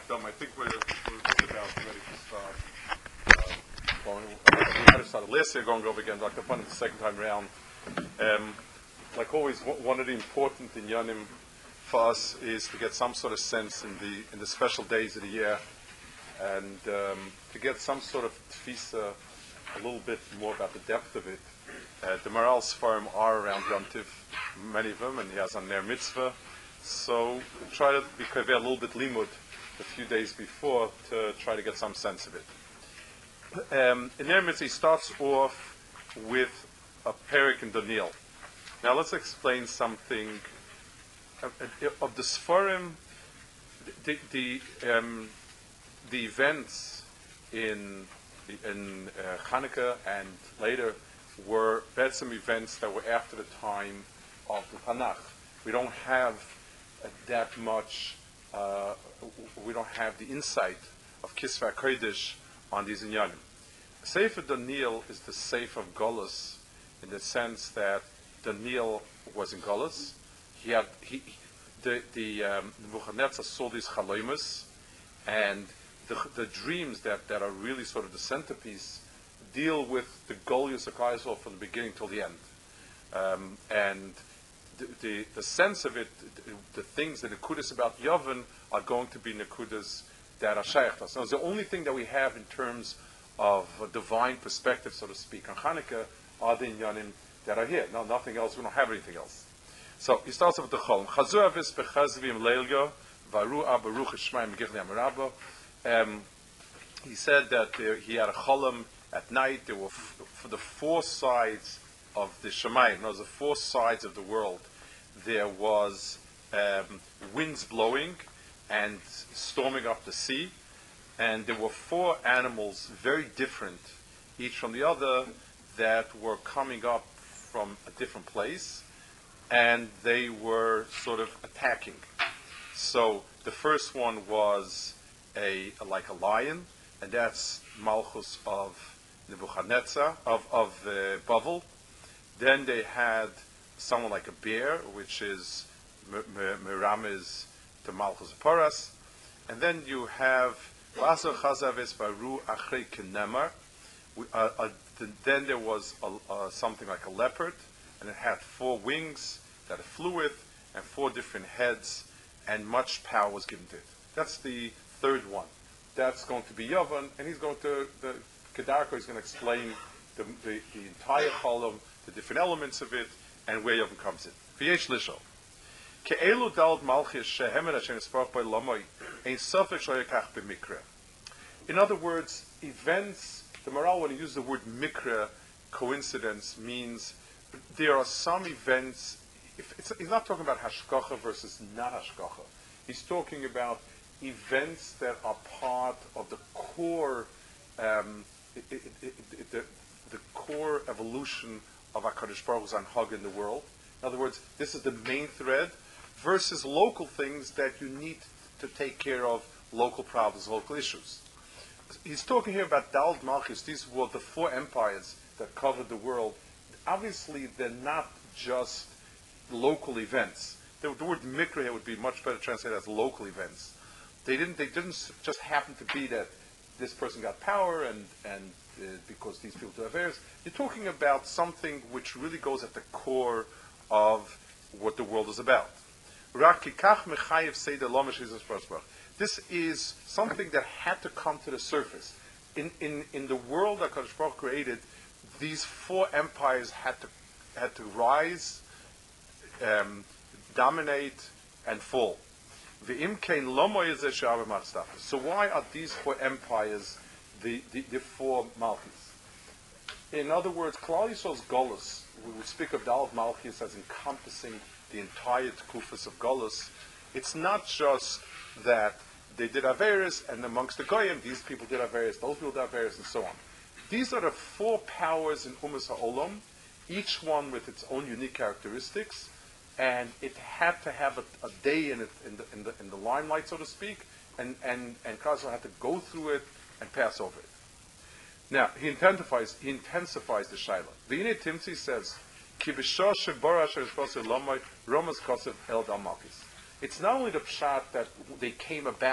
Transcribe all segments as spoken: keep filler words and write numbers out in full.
Dom, I think we're, we're just about ready to start. Uh, going, uh, we had to start last year going over again, Doctor Fun, the second time around. Um, like always, one of the important inyanim for us is to get some sort of sense in the in the special days of the year, and um, to get some sort of tfisa, a little bit more about the depth of it. Uh, the Maral Sfarim are around Yom Tiv, many of them, and he has on their mitzvah. So try to be a little bit limud a few days before to try to get some sense of it. Um, in their mitzvah, he starts off with a perik in Daniel. Now let's explain something of, of the Sfarim. The the, um, the events in in uh, Hanukkah and later were some events that were after the time of the Tanakh. We don't have uh, that much, uh, we don't have the insight of Kisva Kodesh on these inyanim. Sefer Daniel is the Sefer of Golus in the sense that Daniel was in Golus. He had, he, the, the um, Nebuchadnezzar saw these chaloimus, and the, the dreams that, that are really sort of the centerpiece deal with the Goliath of Israel from the beginning till the end. Um, and the, the, the sense of it, the, the things, the nekudas about Yavin are going to be nekudas that are shaykh to us. Now, it's the only thing that we have in terms of a divine perspective, so to speak, on Hanukkah are the inyanim that are here. No, nothing else. We don't have anything else. So he starts off with the Cholm. Chazu avis bechazvim leilyo varu abaruch shmaim gichli amarabo. Um, he said that uh, he had a cholam at night. There were f- for the four sides of the Shemayim, no, the four sides of the world, there was um, winds blowing and storming up the sea, and there were four animals very different, each from the other, that were coming up from a different place, and they were sort of attacking. So the first one was a, a like a lion, and that's Malchus of Nebuchadnezzar, of, of uh, Bavel. Then they had someone like a bear, which is Merames to Malchus of Paras. And then you have Vaso Chazaves Baru Achrei Kenemar. Then there was a, uh, something like a leopard, and it had four wings that it flew with, and four different heads, and much power was given to it. That's the third one. That's going to be Yavan, and he's going to, the Kedarko is going to explain the, the, the entire column, the different elements of it, and where Yavan comes in. V'yesh lisho. Ke'elu dald malchis shehemer Hashem yisparach by lomoy, ein sofek shlo yakach b'mikra. In other words, events, the Maral, when he uses the word mikra, coincidence, means there are some events, if it's, he's not talking about hashgacha versus not hashgacha. He's talking about events that are part of the core, um, it, it, it, it, the, the core evolution of HaKadosh Baruch Hu's Anhag in the world. In other words, this is the main thread versus local things that you need to take care of, local problems, local issues. He's talking here about Dald Malchus. These were the four empires that covered the world. Obviously, they're not just local events. The, the word mikra here would be much better translated as local events. They didn't. They didn't just happen to be that this person got power and and uh, because these people do affairs. You're talking about something which really goes at the core of what the world is about. This is something that had to come to the surface. In in in the world that HaKadosh Baruch Hu created, these four empires had to had to rise, um, dominate, and fall. So why are these four empires the, the, the four Malchus? In other words, Klal Yisrael's Golus, we would speak of Dalet Malchus as encompassing the entire Tekufas of Golus. It's not just that they did Averis, and amongst the Goyim, these people did Averis, those people did Averis, and so on. These are the four powers in Umas HaOlam, each one with its own unique characteristics, and it had to have a, a day in it, in the, in the in the limelight, so to speak, and and and Kazal had to go through it and pass over it. Now he intensifies he intensifies the shaila. The Inei Timtzi says, "Ki b'shor shebara asher yishpasei lomai romas kosev el dal malchus." It's not only the pshat that they came about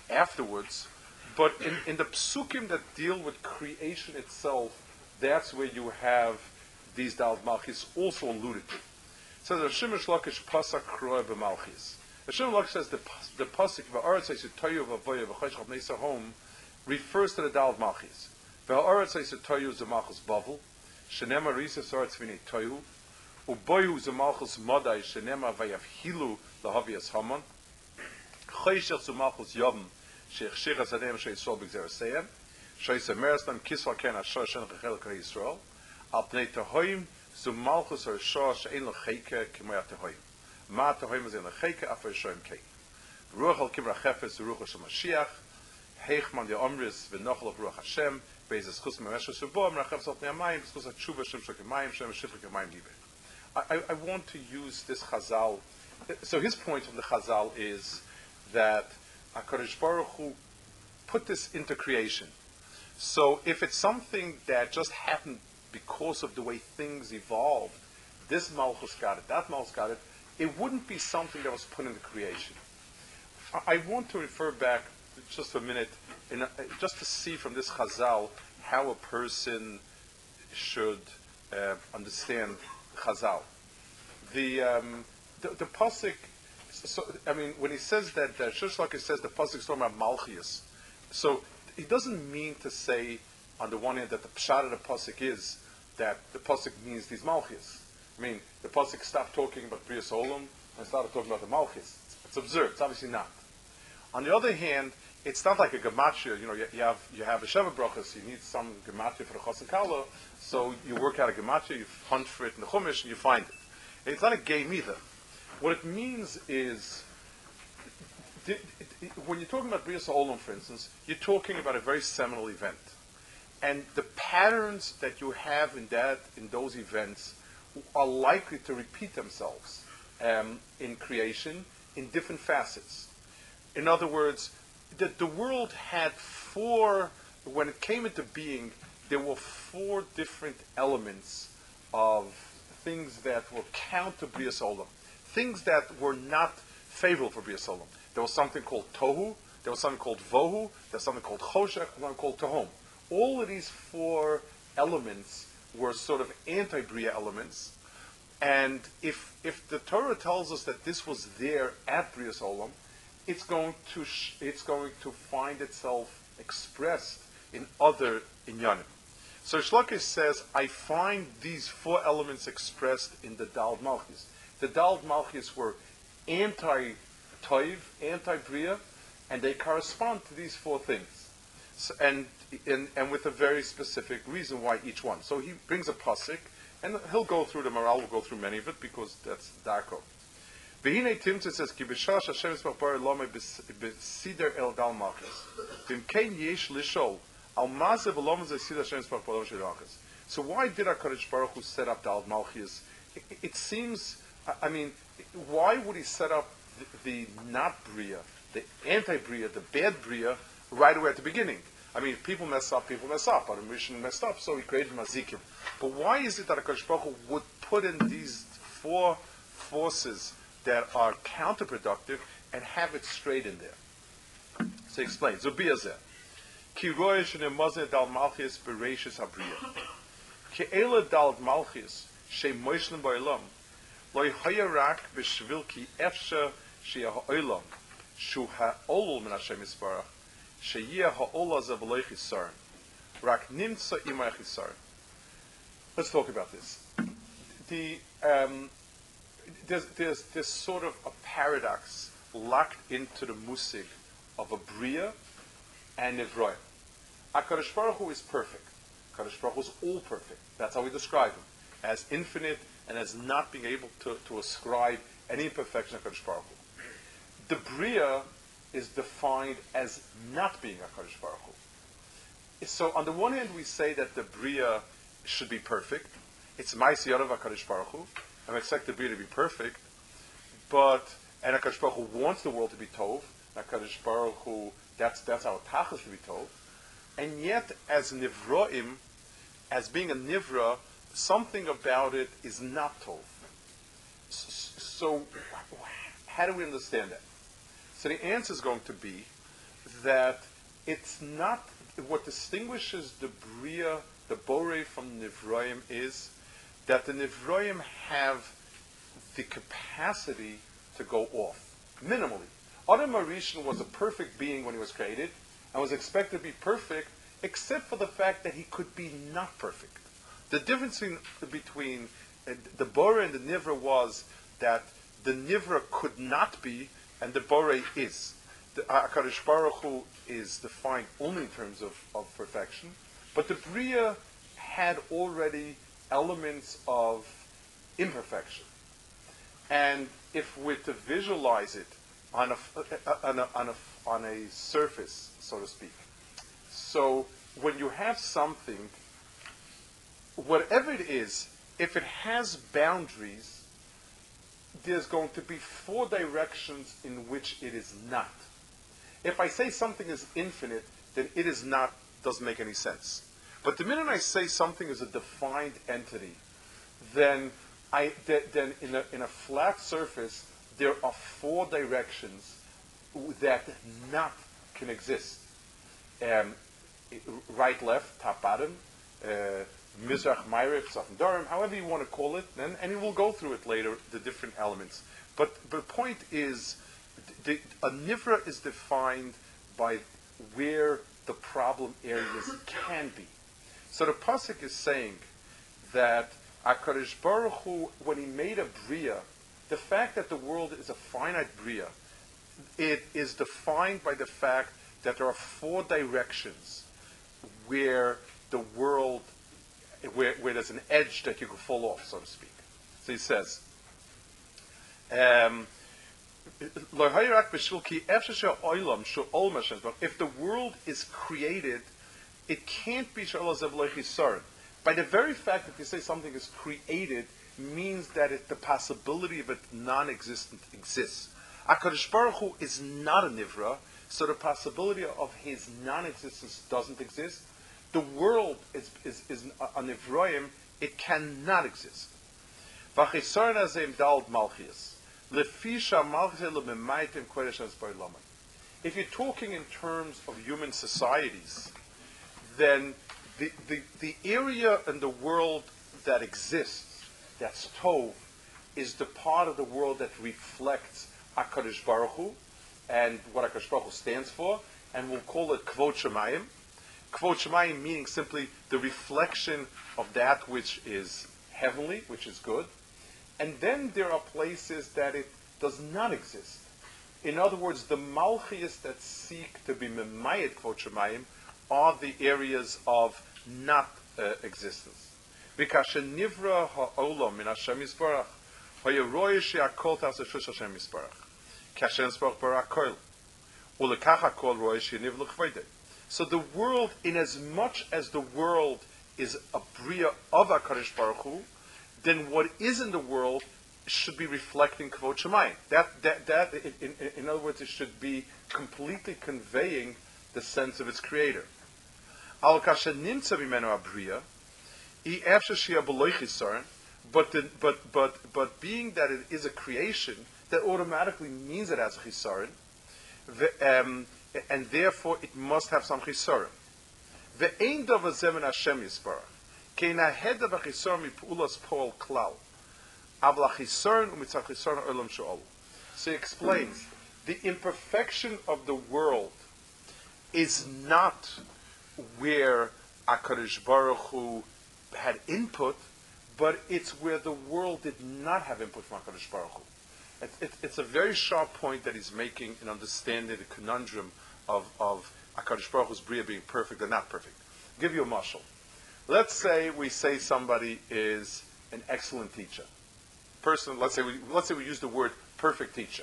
afterwards. But in, in the psukim that deal with creation itself, that's where you have these Daled Malchis also alluded to. So the Shimon Lakish Pasak Kroy b'Malchis. The Shimon Lakish says the the pasuk v'Aretz says Toyu v'Avoya v'Chayshchav Neisa Home refers to the Daled Malchis. V'Aretz says Toyu z'Malchus Bavel, Shenema Risa Saretz V'nei Toyu, Uboyu z'Malchus Modai Shenema Vayavhilu Lahavias Haman, Chayshach z'Malchus Yavim Sheikh Sheikh Zadem Sheisol B'Gzeraseyem, Sheisem Mereslam Kisva Ken Ashar Shen Chachel K'Rei Yisrael, Al Pnei Tahoyim z'Malchus Arshah She'en L'Cheike K'Moya Tahoyim. Ma Tahoyim is in L'Cheike Afar Shoyim Kei. Ruach Al Kibra Chefes Ruach Hashem Mashiach, Heichman Yomris V'Nochel Ruach Hashem, Beis Eschus Memesha Subom Rachav Sot Ne'amayim Eschus HaTshuva Shem Shok Yemayim Shem Shifrik Yemayim Libe. I I want to use this Chazal. So his point from the Chazal is that HaKadosh Baruch Hu put this into creation. So if it's something that just happened because of the way things evolved, this Malchus got it, that Malchus got it, it wouldn't be something that was put into creation. I, I want to refer back just a minute, in a, just to see from this Chazal how a person should uh, understand Chazal. The um, the, the pasuk. So I mean, when he says that, uh, Shlosh Lakish says the pasuk is talking about Malchias. So he doesn't mean to say, on the one hand, that the pshat of the pasuk is that the pasuk means these Malchias. I mean, the pasuk stopped talking about Bria Olam and started talking about the Malchis. It's, it's absurd. It's obviously not. On the other hand, it's not like a gematria. You know, you, you have you have a sheva brachas. You need some gematria for the chas and kala, so you work out a gematria. You hunt for it in the chumash and you find it. And it's not a game either. What it means is, it, it, it, when you're talking about Bria Olam, for instance, you're talking about a very seminal event, and the patterns that you have in that in those events are likely to repeat themselves um, in creation in different facets. In other words, the, the world had four, when it came into being, there were four different elements of things that were counter Bria Olam, things that were not favorable for Bria Olam. There was something called Tohu, there was something called Vohu, there was something called Choshech, and something called Tohom. All of these four elements were sort of anti-Bria elements, and if if the Torah tells us that this was there at Bria Olam, it's going to sh- it's going to find itself expressed in other inyanim. So Shlakish says, I find these four elements expressed in the Daled Malchis. The Daled Malchis were anti-Toiv, anti-Bria, and they correspond to these four things. So, and, and and with a very specific reason why each one. So he brings a pasuk, and he'll go through the Maral will go through many of it because that's Darko. V'hinei Timtzah says, Ki b'shah Hashem yisparach bara lomei b'sider el dal malchus. V'imkein yesh lishol al mazeh v'lomei zeh Hashem yisparach bara lomei malchus. So why did HaKadosh Baruch Hu set up Daled Malchus? It, it seems, I mean, why would he set up the, the not Bria, the anti-Bria, the bad Bria, right away at the beginning? I mean, if people mess up, people mess up. Adam Rishon messed up, so he created Mazikim. But why is it that HaKadosh Baruch Hu would put in these four forces that are counterproductive and have it straight in there? So he explains. Zubiyazeh. Ki roish ne'mazeh dal malchis bereishis habriya. Ki ela dal malchis she moishlim ba'olam. Lo ychaya rak b'shvil ki efsha she'ah ha'olam shu ha'olul min Hashem yisbarach she'yeh ha'olah zev lo ychisar rak nimtza imay chisar. Let's talk about this. The um, there's, there's there's sort of a paradox locked into the musig of a bria and nevroim. HaKadosh Baruch Hu is perfect. HaKadosh Baruch Hu is all perfect. That's how we describe him, as infinite and as not being able to, to ascribe any imperfection to HaKadosh Baruch Hu. The bria is defined as not being HaKadosh Baruch Hu. So on the one hand, we say that the bria should be perfect. It's Ma'aseh Yadav HaKadosh Baruch Hu. I expect the bria to be perfect, but and HaKadosh Baruch Hu wants the world to be tov. HaKadosh Baruch Hu, that's that's our tachlis to be tov. And yet, as nivroim, as being a nivra, something about it is not tov. So, how do we understand that? So the answer is going to be that it's not, what distinguishes the Bria, the Borei from the Nivroim is that the Nivroim have the capacity to go off, minimally. Adam Arishan was a perfect being when he was created and was expected to be perfect, except for the fact that he could be not perfect. The difference in, between uh, the Borei and the Nivra was that the Nivra could not be and the Borei is. The HaKadosh Baruch Hu is defined only in terms of, of perfection, but the Bria had already elements of imperfection. And if we're to visualize it on a, on a, on a, on a surface, so to speak, so when you have something, whatever it is, if it has boundaries, there's going to be four directions in which it is not. If I say something is infinite, then it is not, doesn't make any sense. But the minute I say something is a defined entity, then I th- then in a in a flat surface there are four directions that not can exist. Um, right, left, top, bottom, uh, Mizrach, Ma'ariv, Tzaf and Darim, however you want to call it, and, and we'll go through it later, the different elements. But, but the point is, the, a Nivra is defined by where the problem areas can be. So the Pasuk is saying that HaKadosh Baruch Hu, when he made a Bria, the fact that the world is a finite Bria, it is defined by the fact that there are four directions where the world, where, where there's an edge that you can fall off, so to speak. So he says, um, if the world is created, it can't be by the very fact that you say something is created means that it, the possibility of it non-existent exists. HaKadosh Baruch Hu is not a Nivra, so the possibility of his non-existence doesn't exist. The world is, is, is a Nivroim, it cannot exist. If you're talking in terms of human societies, then the, the, the area in the world that exists, that's Tov, is the part of the world that reflects HaKadosh Baruch Hu, and what HaKadosh Baruch Hu stands for, and we'll call it Kvod Shemayim. Kvod Shemayim meaning simply the reflection of that which is heavenly, which is good. And then there are places that it does not exist. In other words, the Malchias that seek to be Memayet Kvod Shemayim are the areas of not uh, existence. Because Nivra ha'olam min Hashem Yisbarach, ha'yeroy she'akol tas eshus Hashem Yisbarach, kashen Yisbarach barak kol, u'lekach ha'kol roy she'niv l'chvoidei. So the world, in as much as the world is a bria of HaKadosh Baruch Hu, then what is in the world should be reflecting Kvod Shemayim. That, that, that, in, in, in other words, it should be completely conveying the sense of its creator. Al kasha nimtza b'menu abriya, i efshe shia b'loy chisaron, but the, but but but being that it is a creation, that automatically means it has a chisaron, um, and therefore it must have some chisaron. Ve'ein davar zemen Hashem yisbarach, kein ahed davar chisaron mipulas poal klal, avla chisaron u'mitzad chisaron olam she'ol. So he explains the imperfection of the world is not where HaKadosh Baruch Hu had input, but it's where the world did not have input from HaKadosh Baruch Hu. It, it, it's a very sharp point that he's making in understanding the conundrum of, of HaKadosh Baruch Hu's Bria being perfect or not perfect. I'll give you a mashal. Let's say we say somebody is an excellent teacher. Person, let's say we let's say we use the word perfect teacher.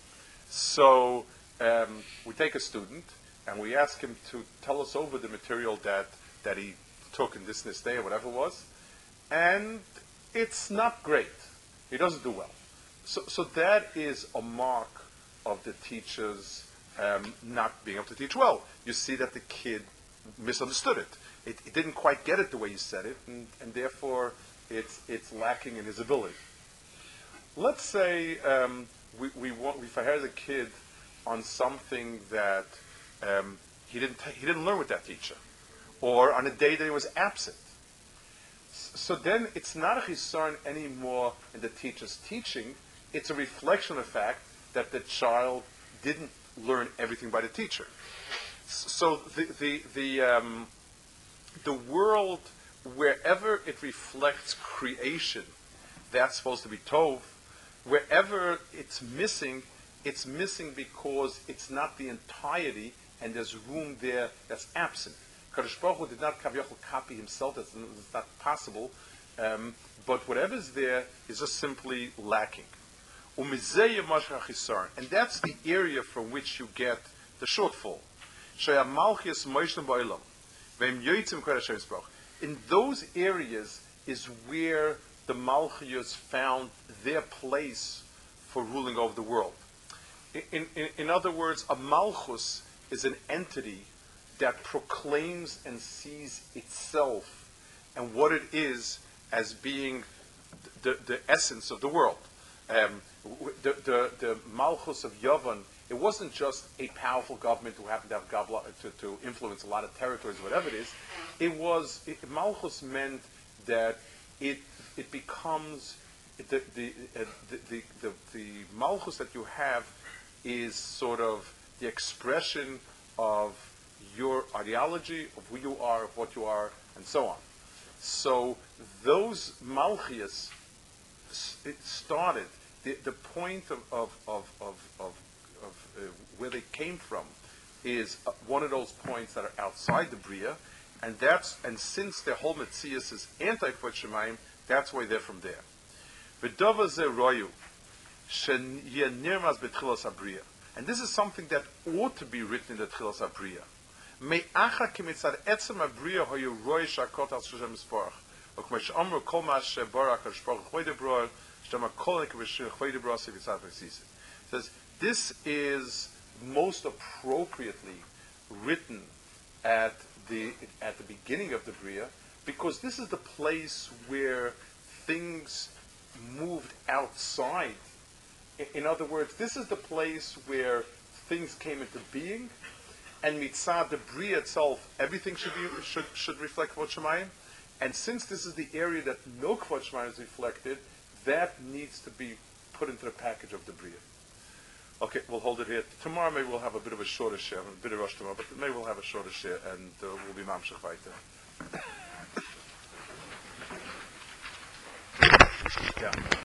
So um, we take a student and we ask him to tell us over the material that, that he took in this this day or whatever it was, and it's not great. He doesn't do well. So, so that is a mark of the teacher's um, not being able to teach well. You see that the kid misunderstood it. It, it didn't quite get it the way you said it, and, and therefore it's it's lacking in his ability. Let's say um, we we want we hire the kid on something that um, he didn't he didn't learn with that teacher, or on a day that he was absent. So then it's not a chisaron anymore in the teacher's teaching. It's a reflection of the fact that the child didn't learn everything by the teacher. So the the the um, the world, wherever it reflects creation, that's supposed to be tov. Wherever it's missing, it's missing because it's not the entirety, and there's room there that's absent. Kadosh Baruch Hu did not kaviyachol copy himself. That's not possible. Um, but whatever's there is just simply lacking. And that's the area from which you get the shortfall. In those areas is where the Malchus found their place for ruling over the world. In, in, in other words, a Malchus is an entity that proclaims and sees itself and what it is as being the, the essence of the world. Um, the, the, the Malchus of Yavan, it wasn't just a powerful government who happened to have gobla, to, to influence a lot of territories, whatever it is. It was it, Malchus meant that it it becomes the the, uh, the the the the Malchus that you have is sort of the expression of your ideology, of who you are, of what you are, and so on. So those Malchias, it started, the, the point of, of, of, of, of, of uh, where they came from is uh, one of those points that are outside the Bria, and that's and since their whole Metzias is anti-Kvod Shemayim, that's why they're from there. V'dova ze royu, shen yeh nirmaz b'tchilas haBria. And this is something that ought to be written in the Tchilas haBria. Me'acha kimitzad etzem haBria hoyu roy shakot al shushem sporach. Okmesh amru kol ma shebarach hashporach choydebror, shtama kol ekveshir choydebror sevitzad v'sisa. Says, this is most appropriately written at the at the beginning of the Bria, because this is the place where things moved outside. In other words, this is the place where things came into being, and mitzad the Bria itself, everything should be should should reflect Kvod Shemayim. And since this is the area that no Kvod Shemayim is reflected, that needs to be put into the package of the Bria. Okay, we'll hold it here. Tomorrow maybe we'll have a bit of a shorter share, a bit of rush tomorrow, but maybe we'll have a shorter share, and uh, we'll be mamshech weiter. Yeah.